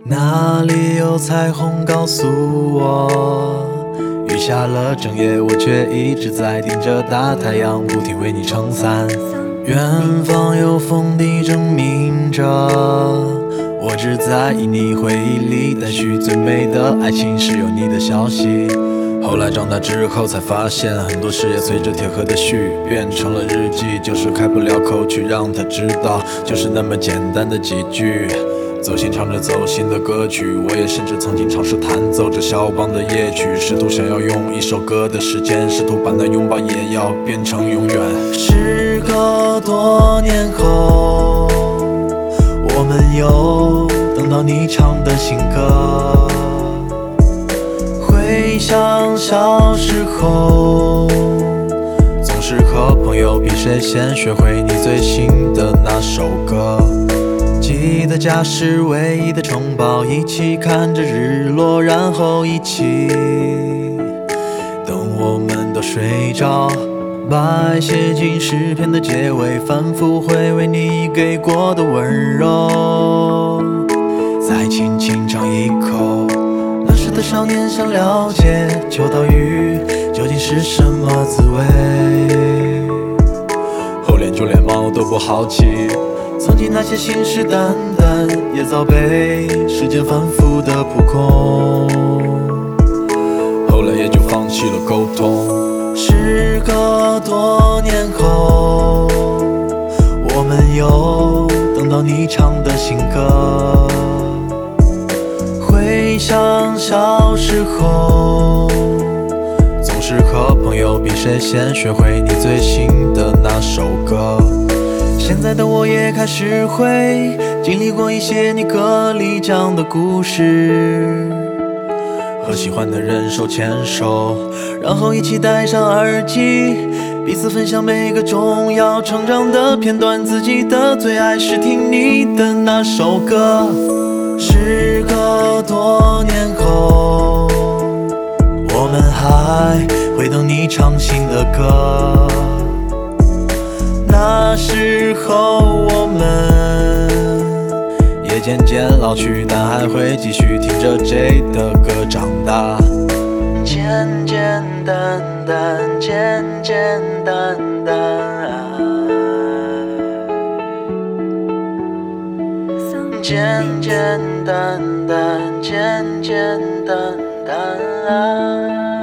哪里有彩虹告诉我，雨下了整夜，我却一直在盯着大太阳，不停为你撑伞。远方有风笛证明着，我只在意你回忆里待续最美的爱情是有你的消息。后来长大之后才发现，很多事也随着铁盒的序变成了日记，就是开不了口去让他知道，就是那么简单的几句。走心唱着走心的歌曲，我也甚至曾经尝试弹奏着肖邦的夜曲，试图想要用一首歌的时间，试图把那拥抱也要变成永远。时隔多年后，我们又等到你唱的新歌，回想小时候，总是和朋友比谁先学会你最新的那首歌。记得家是唯一的城堡，一起看着日落，然后一起等我们都睡着，把爱写进诗篇的结尾，反复回味你给过的温柔，再轻轻尝一口。那时的少年想了解秋刀鱼究竟是什么滋味，后连就连猫都不好奇，曾经那些信誓旦旦也早被时间反复的扑空，后来也就放弃了沟通。时隔多年后，我们又等到你唱的新歌，回想小时候，总是和朋友比谁先学会你最新的那首歌。现在的我也开始会经历过一些你歌里讲的故事，和喜欢的人手牵手，然后一起戴上耳机，彼此分享每个重要成长的片段。自己的最爱是听你的那首歌。时隔多年后，我们还会等你唱新的歌，那时候我们也渐渐老去，但还会继续听着 J 的歌长大。简简单单，简简单单，简简单单，简简单单。